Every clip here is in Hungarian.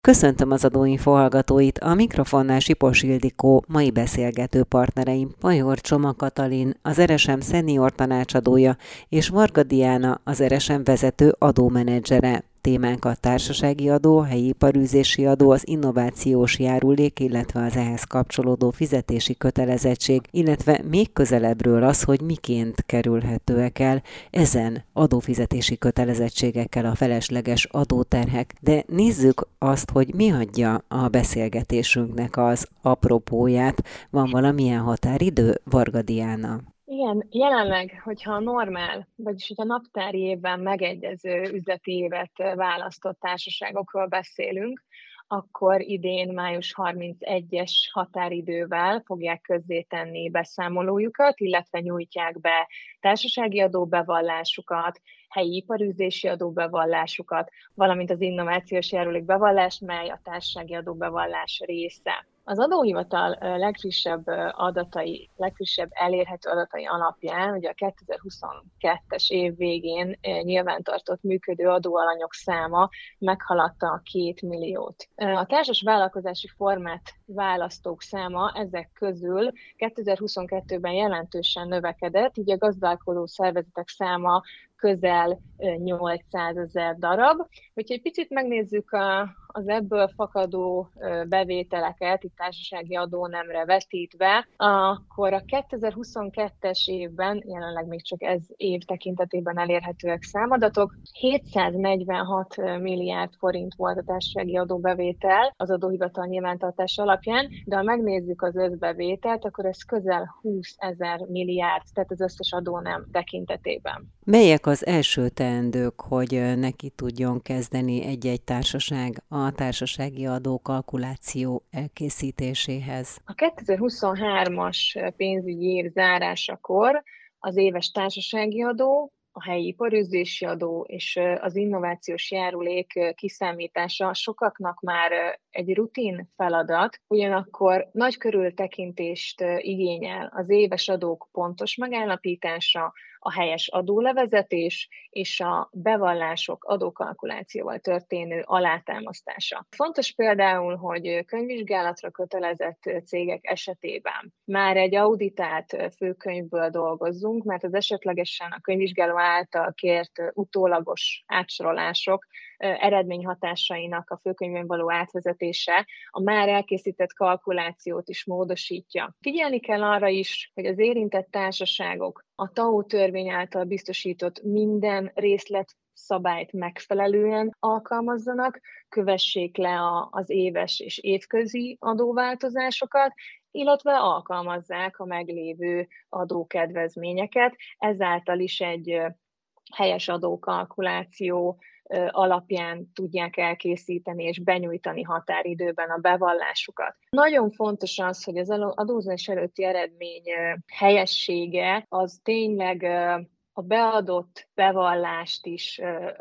Köszöntöm az Adóinfo hallgatóit, a mikrofonnál Sipos Ildikó, mai beszélgető partnereim Pajor Csoma Katalin, az RSM szenior tanácsadója, és Varga Diana, az RSM vezető adómenedzsere. Témánk a társasági adó, helyi iparűzési adó, az innovációs járulék, illetve az ehhez kapcsolódó fizetési kötelezettség, illetve még közelebbről az, hogy miként kerülhetőek el ezen adófizetési kötelezettségekkel a felesleges adóterhek. De nézzük azt, hogy mi adja a beszélgetésünknek az apropóját. Van valamilyen határidő, Varga Diana? Igen, jelenleg, hogyha a normál, vagyis hogyha naptári évben megegyező üzleti évet választott társaságokról beszélünk, akkor idén május 31-es határidővel fogják közzétenni beszámolójukat, illetve nyújtják be társasági adóbevallásukat, helyi iparűzési adóbevallásukat, valamint az innovációs járulék bevallást, mely a társasági adóbevallás része. Az adóhivatal legfrissebb elérhető adatai alapján, ugye a 2022-es év végén nyilvántartott működő adóalanyok száma meghaladta a 2 milliót. A társas vállalkozási formát választók száma ezek közül 2022-ben jelentősen növekedett, így a gazdálkodó szervezetek száma közel 800 000 darab. Hogyha egy picit megnézzük az ebből fakadó bevételeket, itt társasági adónemre vetítve, akkor a 2022-es évben, jelenleg még csak ez év tekintetében elérhetőek számadatok, 746 milliárd forint volt a társasági adóbevétel az adóhivatal nyilvántartása alapján, de ha megnézzük az összbevételt, akkor ez közel 20 000 milliárd, tehát az összes adónem tekintetében. Melyek az első teendők, hogy neki tudjon kezdeni egy-egy társaság a társasági adó kalkuláció elkészítéséhez? A 2023-as pénzügyi év zárásakor az éves társasági adó, a helyi iparűzési adó és az innovációs járulék kiszámítása sokaknak már egy rutin feladat, ugyanakkor nagy körültekintést igényel az éves adók pontos megállapítása, a helyes adólevezetés és a bevallások adókalkulációval történő alátámasztása. Fontos például, hogy könyvvizsgálatra kötelezett cégek esetében már egy auditált főkönyvből dolgozzunk, mert az esetlegesen a könyvvizsgáló által kért utólagos átsorolások eredményhatásainak a főkönyvben való átvezetése a már elkészített kalkulációt is módosítja. Figyelni kell arra is, hogy az érintett társaságok a TAO törvény által biztosított minden részletszabályt megfelelően alkalmazzanak, kövessék le az éves és évközi adóváltozásokat, illetve alkalmazzák a meglévő adókedvezményeket, ezáltal is egy helyes adókalkuláció alapján tudják elkészíteni és benyújtani határidőben a bevallásukat. Nagyon fontos az, hogy az adózás előtti eredmény helyessége az tényleg a beadott bevallást is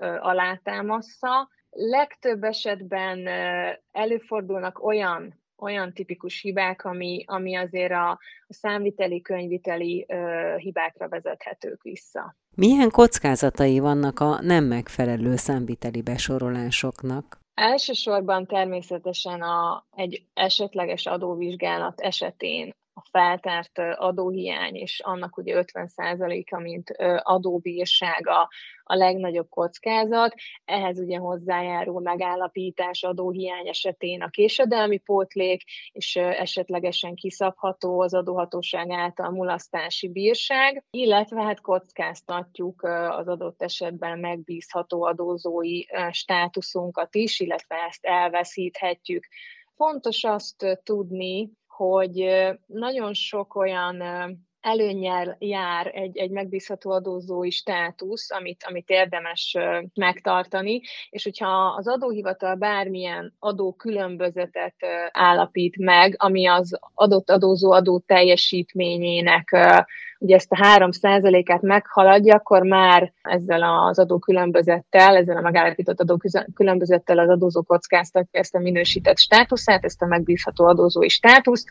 alátámassza. Legtöbb esetben előfordulnak olyan tipikus hibák, ami azért a számviteli, könyvviteli hibákra vezethetők vissza. Milyen kockázatai vannak a nem megfelelő számviteli besorolásoknak? Elsősorban természetesen egy esetleges adóvizsgálat esetén a feltárt adóhiány és annak ugye 50%-a, mint adóbírsága a legnagyobb kockázat. Ehhez ugye hozzájárul megállapítás adóhiány esetén a késedelmi pótlék, és esetlegesen kiszabható az adóhatóság által mulasztási bírság, illetve hát kockáztatjuk az adott esetben megbízható adózói státuszunkat is, illetve ezt elveszíthetjük. Fontos azt tudni, hogy nagyon sok olyan előnnyel jár egy megbízható adózói státusz, amit érdemes megtartani, és hogyha az adóhivatal bármilyen adókülönbözetet állapít meg, ami az adott adózó adó teljesítményének ugye ezt a 3%-át meghaladja, akkor már ezzel az adókülönbözettel, ezzel a megállapított adókülönbözettel az adózó kockáztatja ezt a minősített státuszát, ezt a megbízható adózói státuszt.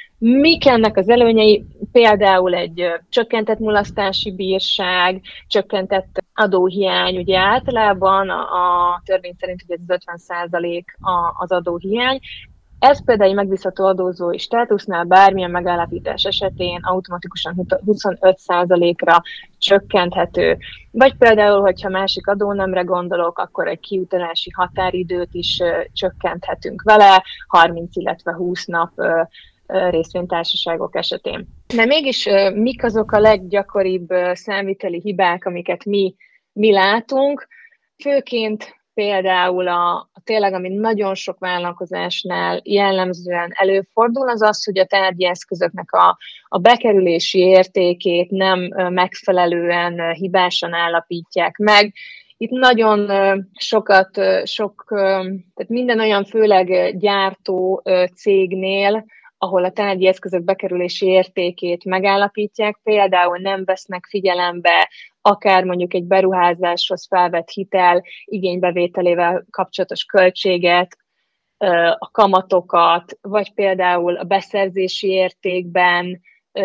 Mik ennek az előnyei? Például egy csökkentett mulasztási bírság, csökkentett adóhiány, ugye általában a törvény szerint ugye ez 50% az adóhiány. Ez például egy megbízható adózói státusznál bármilyen megállapítás esetén automatikusan 25%-ra csökkenthető. Vagy például, hogyha másik adónemre gondolok, akkor egy kiutalási határidőt is csökkenthetünk vele, 30, illetve 20 nap részvénytársaságok esetén. De mégis mik azok a leggyakoribb számviteli hibák, amiket mi látunk? Főként például tényleg, ami nagyon sok vállalkozásnál jellemzően előfordul, az az, hogy a tárgyi eszközöknek a bekerülési értékét nem megfelelően hibásan állapítják meg. Itt nagyon tehát minden olyan főleg gyártó cégnél, ahol a tárgyi eszközök bekerülési értékét megállapítják, például nem vesznek figyelembe akár mondjuk egy beruházáshoz felvett hitel igénybevételével kapcsolatos költséget, a kamatokat, vagy például a beszerzési értékben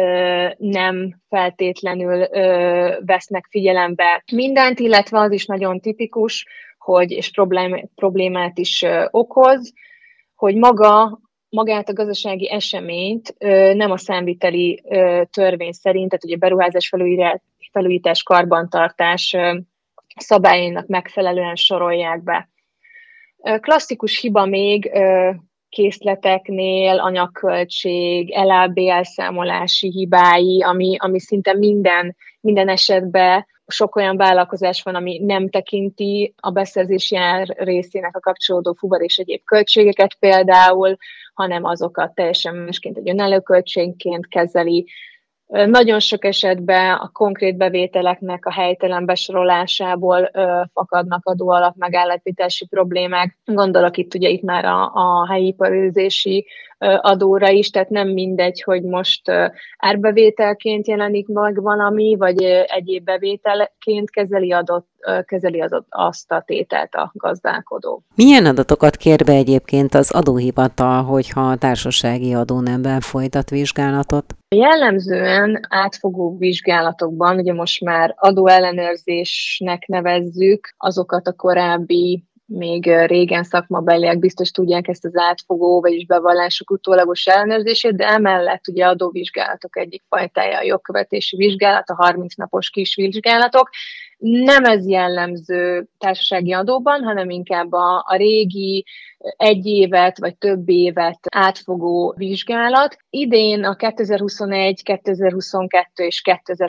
nem feltétlenül vesznek figyelembe mindent, illetve az is nagyon tipikus, és problémát is okoz, hogy magát a gazdasági eseményt nem a számviteli törvény szerint, tehát ugye beruházás felújítás, karbantartás szabályainak megfelelően sorolják be. Klasszikus hiba még készleteknél, anyagköltség, LAB elszámolási hibái, ami szinte minden esetben sok olyan vállalkozás van, ami nem tekinti a beszerzési ár részének a kapcsolódó fuvar és egyéb költségeket például, hanem azokat teljesen másként egy önálló költségként kezeli. Nagyon sok esetben a konkrét bevételeknek a helytelen besorolásából fakadnak adóalap megállapítási problémák. Gondolok itt már a helyi iparűzési adóra is, tehát nem mindegy, hogy most árbevételként jelenik meg valami, vagy egyéb bevételként kezeli azt a tételt a gazdálkodó. Milyen adatokat kér be egyébként az adóhivatal, hogyha a társasági adónemben folytat vizsgálatot? Jellemzően átfogó vizsgálatokban, ugye most már adóellenőrzésnek nevezzük azokat a korábbi, még régen szakmabeliek biztos tudják ezt az átfogó, vagyis bevallások utólagos ellenőrzését, de emellett ugye adóvizsgálatok egyik fajtája a jogkövetési vizsgálat, a 30 napos kisvizsgálatok. Nem ez jellemző társasági adóban, hanem inkább a régi egy évet vagy több évet átfogó vizsgálat. Idén a 2021, 2022 és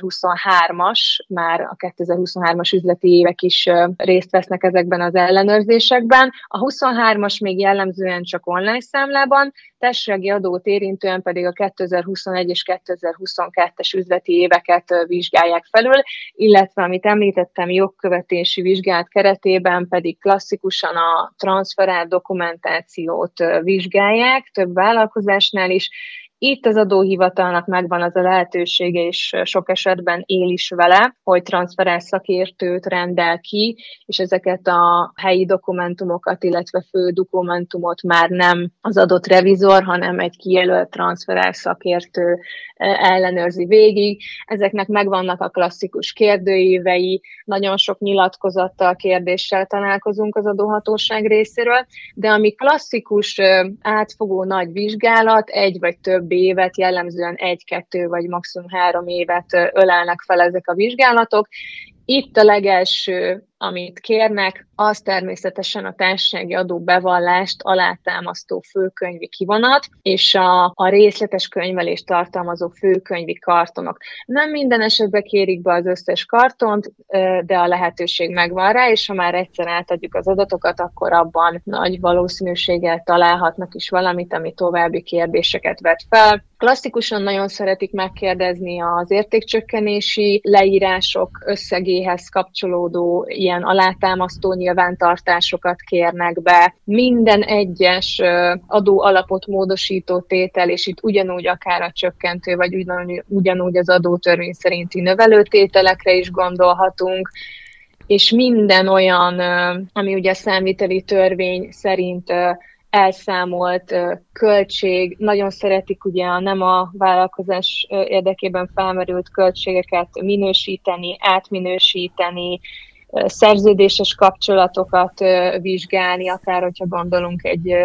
2023-as, már a 2023-as üzleti évek is részt vesznek ezekben az ellenőrzésekben. A 23-as még jellemzően csak online számlában, társasági adót érintően pedig a 2021 és 2022-es üzleti éveket vizsgálják felül, illetve amit említettem, jogkövetési vizsgálat keretében pedig klasszikusan a transzferált dokumentációt vizsgálják, több vállalkozásnál is. Itt az adóhivatalnak megvan az a lehetősége, és sok esetben él is vele, hogy transzferált szakértőt rendel ki, és ezeket a helyi dokumentumokat, illetve fő dokumentumot már nem az adott revizor, hanem egy kijelölt transzferált szakértő ellenőrzi végig. Ezeknek megvannak a klasszikus kérdőívei, nagyon sok nyilatkozattal, kérdéssel találkozunk az adóhatóság részéről, de ami klasszikus átfogó nagy vizsgálat, egy vagy több évet, jellemzően 1-2 vagy maximum 3 évet ölelnek fel ezek a vizsgálatok. Itt a legelső, amit kérnek, az természetesen a társasági adóbevallást alátámasztó főkönyvi kivonat, és a részletes könyvelést tartalmazó főkönyvi kartonok. Nem minden esetben kérik be az összes kartont, de a lehetőség megvan rá, és ha már egyszer átadjuk az adatokat, akkor abban nagy valószínűséggel találhatnak is valamit, ami további kérdéseket vet fel. Klasszikusan nagyon szeretik megkérdezni az értékcsökkenési leírások összegéhez kapcsolódó ilyen alátámasztó nyilvántartásokat kérnek be. Minden egyes adó alapot módosító tétel, és itt ugyanúgy akár a csökkentő, vagy ugyanúgy az adótörvény szerinti növelő tételekre is gondolhatunk, és minden olyan, ami ugye a számviteli törvény szerint elszámolt költség, nagyon szeretik ugye nem a vállalkozás érdekében felmerült költségeket minősíteni, átminősíteni, szerződéses kapcsolatokat vizsgálni, akár hogyha gondolunk egy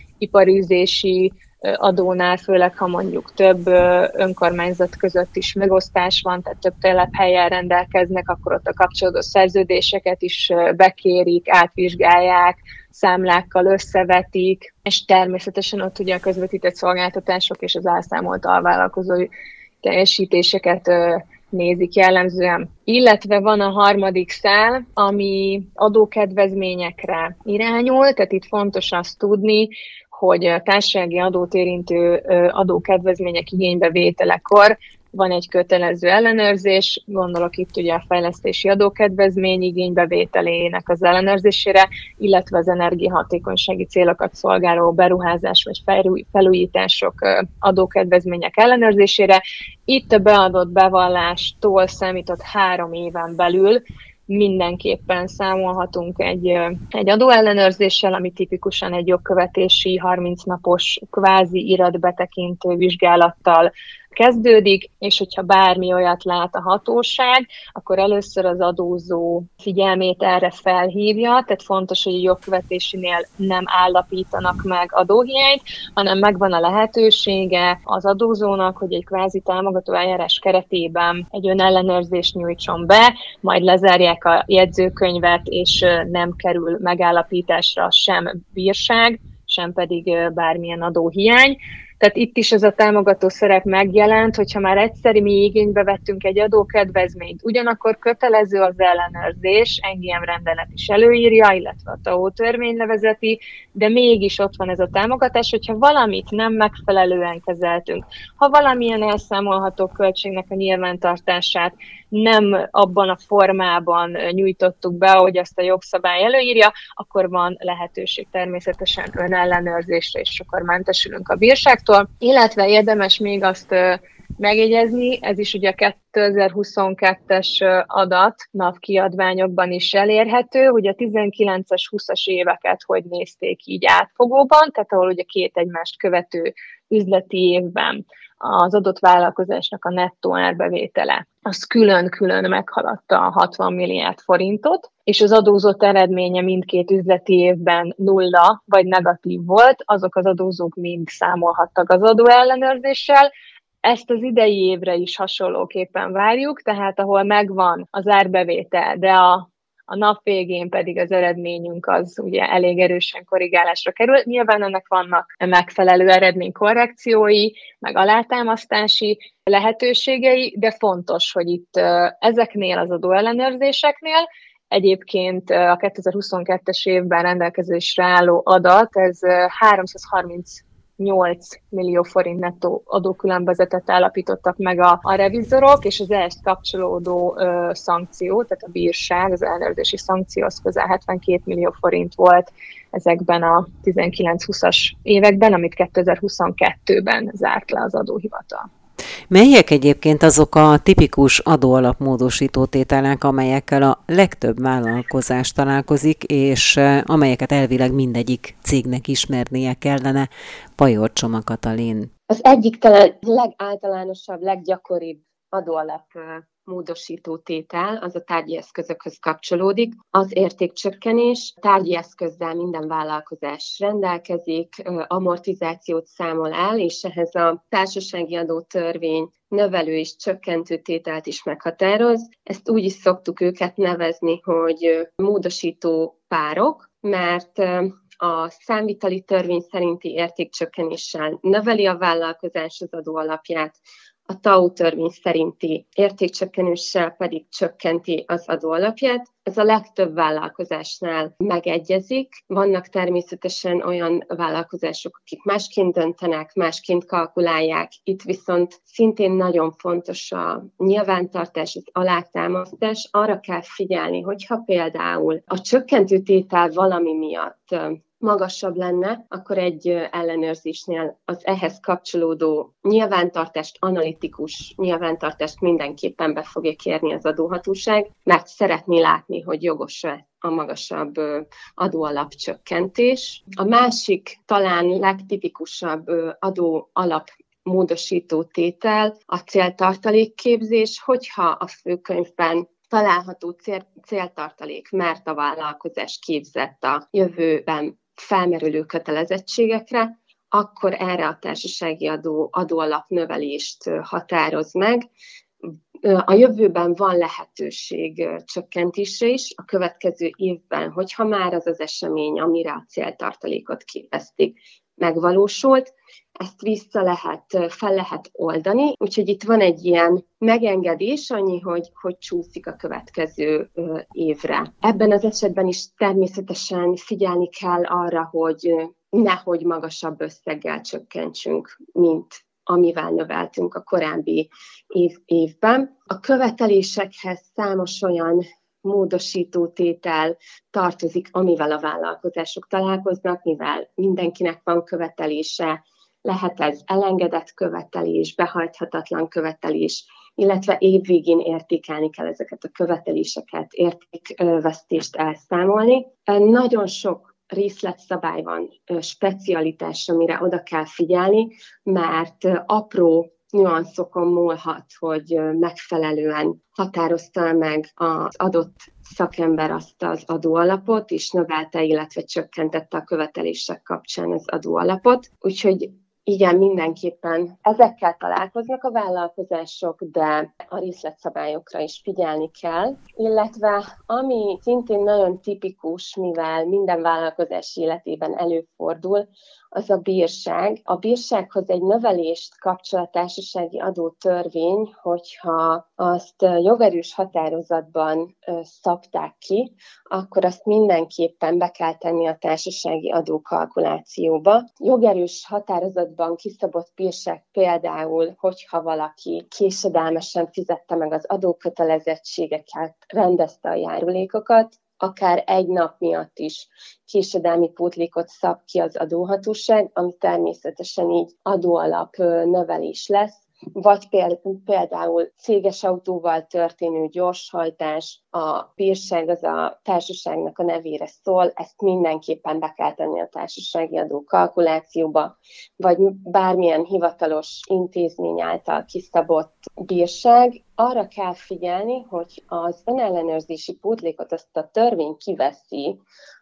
iparűzési adónál, főleg ha mondjuk több önkormányzat között is megosztás van, tehát több telephelyen rendelkeznek, akkor ott a kapcsolódó szerződéseket is bekérik, átvizsgálják, számlákkal összevetik, és természetesen ott ugye a közvetített szolgáltatások és az elszámolt alvállalkozói teljesítéseket nézik jellemzően. Illetve van a harmadik szál, ami adókedvezményekre irányul, tehát itt fontos azt tudni, hogy a társasági adót érintő adókedvezmények igénybevételekor van egy kötelező ellenőrzés, gondolok itt ugye a fejlesztési adókedvezmény igénybevételének az ellenőrzésére, illetve az energiahatékonysági célokat szolgáló beruházás vagy felújítások adókedvezmények ellenőrzésére. Itt a beadott bevallástól számított 3 éven belül mindenképpen számolhatunk egy adóellenőrzéssel, ami tipikusan egy jogkövetési 30 napos kvázi iratbetekintő vizsgálattal kezdődik, és hogyha bármi olyat lát a hatóság, akkor először az adózó figyelmét erre felhívja, tehát fontos, hogy a jogkövetésinél nem állapítanak meg adóhiányt, hanem megvan a lehetősége az adózónak, hogy egy kvázi támogató eljárás keretében egy önellenőrzést nyújtson be, majd lezárják a jegyzőkönyvet, és nem kerül megállapításra sem bírság, sem pedig bármilyen adóhiány. Tehát itt is ez a támogató szerep megjelent, hogyha már egyszer mi igénybe vettünk egy adókedvezményt, ugyanakkor kötelező az ellenőrzés, NGM rendelet is előírja, illetve a TAO törvény levezeti, de mégis ott van ez a támogatás, hogyha valamit nem megfelelően kezeltünk, ha valamilyen elszámolható költségnek a nyilvántartását nem abban a formában nyújtottuk be, ahogy azt a jogszabály előírja, akkor van lehetőség természetesen önellenőrzésre, és akkor mentesülünk a bírságtól. Illetve érdemes még azt megjegyezni, ez is ugye 2022-es adat NAV kiadványokban is elérhető, hogy a 19-es, 20-as éveket hogy nézték így átfogóban, tehát ahol ugye 2 egymást követő üzleti évben az adott vállalkozásnak a nettó árbevétele, az külön-külön meghaladta a 60 milliárd forintot, és az adózott eredménye mindkét üzleti évben nulla vagy negatív volt, azok az adózók mind számolhattak az adóellenőrzéssel. Ezt az idei évre is hasonlóképpen várjuk, tehát ahol megvan az árbevétel, de a nap végén pedig az eredményünk az ugye elég erősen korrigálásra kerül. Nyilván ennek vannak megfelelő eredménykorrekciói, meg alátámasztási lehetőségei, de fontos, hogy itt ezeknél az adóellenőrzéseknél egyébként a 2022-es évben rendelkezésre álló adat, ez 338 millió forint nettó adókülönbözetet állapítottak meg a revizorok, és az ehhez kapcsolódó szankció, tehát a bírság, az ellenőrzési szankció az közel 72 millió forint volt ezekben a 19-20-as években, amit 2022-ben zárt le az adóhivatal. Melyek egyébként azok a tipikus adóalapmódosító tételek, amelyekkel a legtöbb vállalkozás találkozik, és amelyeket elvileg mindegyik cégnek ismernie kellene? Pajor Csoma Katalin. Az egyik talán legáltalánosabb, leggyakoribb adóalap módosító tétel, az a tárgyi eszközökhöz kapcsolódik. Az értékcsökkenés, tárgyi eszközzel minden vállalkozás rendelkezik, amortizációt számol el, és ehhez a társasági adótörvény növelő és csökkentő tételt is meghatároz. Ezt úgy is szoktuk őket nevezni, hogy módosító párok, mert a számviteli törvény szerinti értékcsökkenéssel növeli a vállalkozás az adóalapját, a TAO törvény szerinti értékcsökkenéssel pedig csökkenti az adóalapját. Ez a legtöbb vállalkozásnál megegyezik. Vannak természetesen olyan vállalkozások, akik másként döntenek, másként kalkulálják. Itt viszont szintén nagyon fontos a nyilvántartás, az alátámasztás. Arra kell figyelni, hogyha például a csökkentő tétel valami miatt magasabb lenne, akkor egy ellenőrzésnél az ehhez kapcsolódó nyilvántartást, analitikus nyilvántartást mindenképpen be fogja kérni az adóhatóság, mert szeretné látni, hogy jogos-e a magasabb adóalapcsökkentés. A másik, talán legtipikusabb adóalap módosító tétel a céltartalékképzés, hogyha a főkönyvben található céltartalék, mert a vállalkozás képzett a jövőben felmerülő kötelezettségekre, akkor erre a társasági adóalap növelést határoz meg. A jövőben van lehetőség csökkentésre is a következő évben, hogyha már az esemény, amire a céltartalékot képezték, megvalósult, ezt fel lehet oldani, úgyhogy itt van egy ilyen megengedés, annyi, hogy csúszik a következő évre. Ebben az esetben is természetesen figyelni kell arra, hogy nehogy magasabb összeggel csökkentsünk, mint amivel növeltünk a korábbi évben. A követelésekhez számos olyan módosító tétel tartozik, amivel a vállalkozások találkoznak, mivel mindenkinek van követelése, lehet ez elengedett követelés, behajthatatlan követelés, illetve évvégén értékelni kell ezeket a követeléseket, értékvesztést elszámolni. Nagyon sok részletszabály van, specialitás, amire oda kell figyelni, mert apró nüanszokon múlhat, hogy megfelelően határozta meg az adott szakember azt az adóalapot, és növelte, illetve csökkentette a követelések kapcsán az adóalapot. Úgyhogy igen, mindenképpen ezekkel találkoznak a vállalkozások, de a részletszabályokra is figyelni kell, illetve ami szintén nagyon tipikus, mivel minden vállalkozás életében előfordul, az a bírság. A bírsághoz egy növelést kapcsol a társasági adótörvény, hogyha azt jogerős határozatban szabták ki, akkor azt mindenképpen be kell tenni a társasági adókalkulációba. Jogerős határozatban kiszabott bírság például, hogyha valaki késedelmesen fizette meg az adókötelezettségeket, rendezte a járulékokat, akár egy nap miatt is késedelmi pótlékot szab ki az adóhatóság, ami természetesen így adóalap növelés lesz, vagy például céges autóval történő gyorshajtás, a bírság az a társaságnak a nevére szól, ezt mindenképpen be kell tenni a társasági adó kalkulációba, vagy bármilyen hivatalos intézmény által kiszabott bírság. Arra kell figyelni, hogy az önellenőrzési pótlékot azt a törvény kiveszi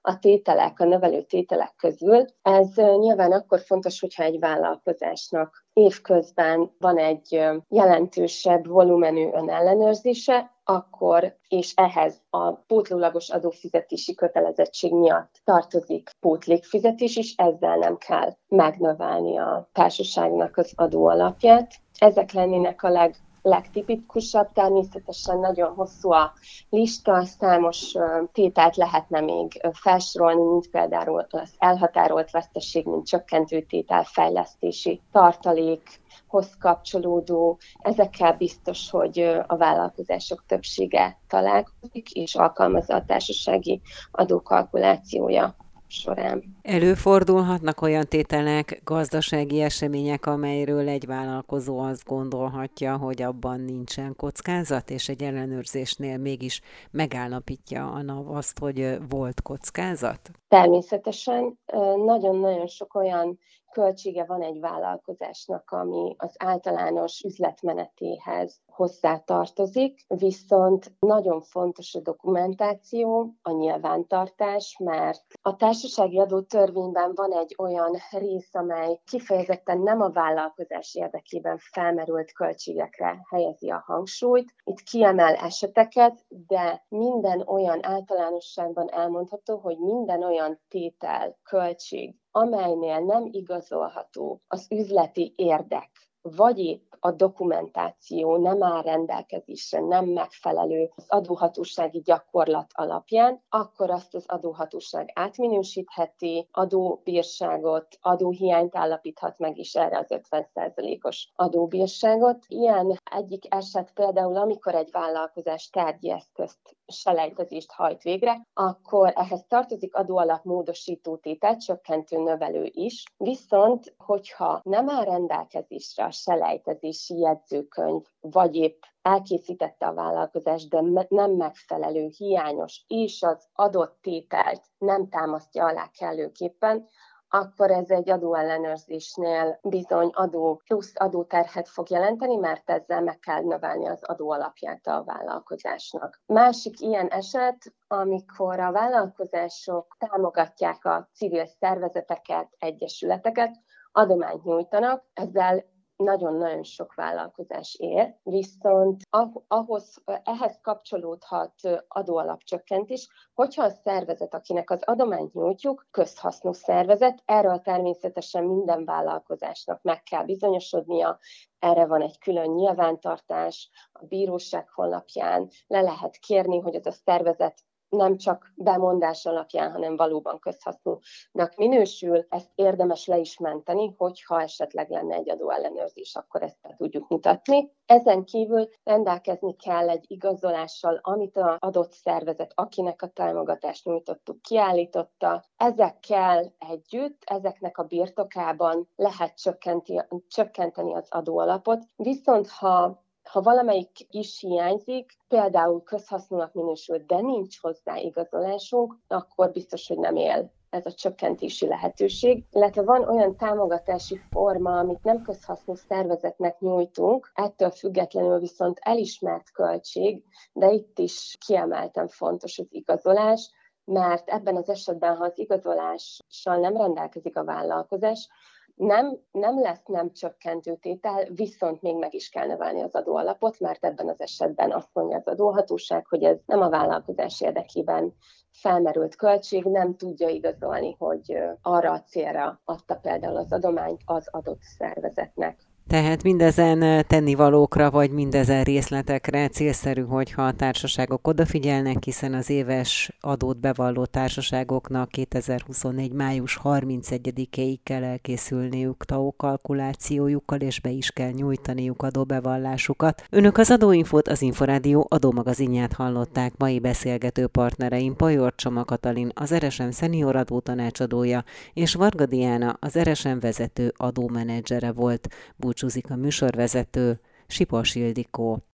a növelő tételek közül. Ez nyilván akkor fontos, hogyha egy vállalkozásnak évközben van egy jelentősebb volumenű önellenőrzése, akkor, és ehhez a pótlólagos adófizetési kötelezettség miatt tartozik pótlékfizetés is, ezzel nem kell megnövelni a társaságnak az adóalapját. Ezek lennének a legtipikusabb, természetesen nagyon hosszú a lista, számos tételt lehetne még felsorolni, mint például az elhatárolt veszteség, mint csökkentő tétel, fejlesztési tartalékhoz kapcsolódó. Ezekkel biztos, hogy a vállalkozások többsége találkozik, és alkalmazza a társasági adókalkulációja során. Előfordulhatnak olyan tételek, gazdasági események, amelyről egy vállalkozó azt gondolhatja, hogy abban nincsen kockázat, és egy ellenőrzésnél mégis megállapítja a NAV azt, hogy volt kockázat? Természetesen nagyon-nagyon sok olyan költsége van egy vállalkozásnak, ami az általános üzletmenetéhez hozzátartozik, viszont nagyon fontos a dokumentáció, a nyilvántartás, mert a társasági adótörvényben van egy olyan rész, amely kifejezetten nem a vállalkozás érdekében felmerült költségekre helyezi a hangsúlyt. Itt kiemel eseteket, de minden olyan általánosságban elmondható, hogy minden olyan tétel, költség, amelynél nem igazolható az üzleti érdek, vagy épp a dokumentáció nem áll rendelkezésre, nem megfelelő az adóhatósági gyakorlat alapján, akkor azt az adóhatóság átminősítheti, adóbírságot, adóhiányt állapíthat meg is erre az 50%-os adóbírságot. Ilyen egyik eset például, amikor egy vállalkozás tárgyi eszközt selejtezést hajt végre, akkor ehhez tartozik adóalap módosító tétel, csökkentő növelő is. Viszont, hogyha nem áll rendelkezésre a selejtezési jegyzőkönyv, vagy épp elkészítette a vállalkozás, de nem megfelelő, hiányos, és az adott tételt nem támasztja alá kellőképpen, akkor ez egy adóellenőrzésnél bizony plusz adóterhet fog jelenteni, mert ezzel meg kell növelni az adóalapját a vállalkozásnak. Másik ilyen eset, amikor a vállalkozások támogatják a civil szervezeteket, egyesületeket, adományt nyújtanak, ezzel nagyon-nagyon sok vállalkozás él, viszont ehhez kapcsolódhat adóalapcsökkentés, hogyha a szervezet, akinek az adományt nyújtjuk, közhasznú szervezet, erről természetesen minden vállalkozásnak meg kell bizonyosodnia, erre van egy külön nyilvántartás, a bíróság honlapján le lehet kérni, hogy az a szervezet nem csak bemondás alapján, hanem valóban közhasznúnak minősül. Ezt érdemes le is menteni, hogyha esetleg lenne egy adóellenőrzés, akkor ezt be tudjuk mutatni. Ezen kívül rendelkezni kell egy igazolással, amit az adott szervezet, akinek a támogatást nyújtottuk, kiállította. Ezekkel együtt, ezeknek a birtokában lehet csökkenteni az adóalapot, viszont ha valamelyik is hiányzik, például közhasznúnak minősül, de nincs hozzá igazolásunk, akkor biztos, hogy nem él ez a csökkentési lehetőség. Illetve van olyan támogatási forma, amit nem közhasznú szervezetnek nyújtunk, ettől függetlenül viszont elismert költség, de itt is kiemelten fontos az igazolás, mert ebben az esetben, ha az igazolással nem rendelkezik a vállalkozás, nem lesz nem csökkentő tétel, viszont még meg is kell növelni az adóalapot, mert ebben az esetben azt mondja az adóhatóság, hogy ez nem a vállalkozás érdekében felmerült költség, nem tudja igazolni, hogy arra a célra adta például az adományt az adott szervezetnek. Tehát mindezen tennivalókra, vagy mindezen részletekre célszerű, hogyha a társaságok odafigyelnek, hiszen az éves adót bevalló társaságoknak 2024. május 31-éig kell elkészülniük TAO kalkulációjukkal, és be is kell nyújtaniuk adóbevallásukat. Önök az Adóinfót, az Inforádió adómagazinját hallották. Mai beszélgető partnereim Pajor Csoma Katalin, az RSM szenior adótanácsadója, és Varga Diana, az RSM vezető adómenedzsere volt. Búcsúzik a műsorvezető, Sipos Ildikó.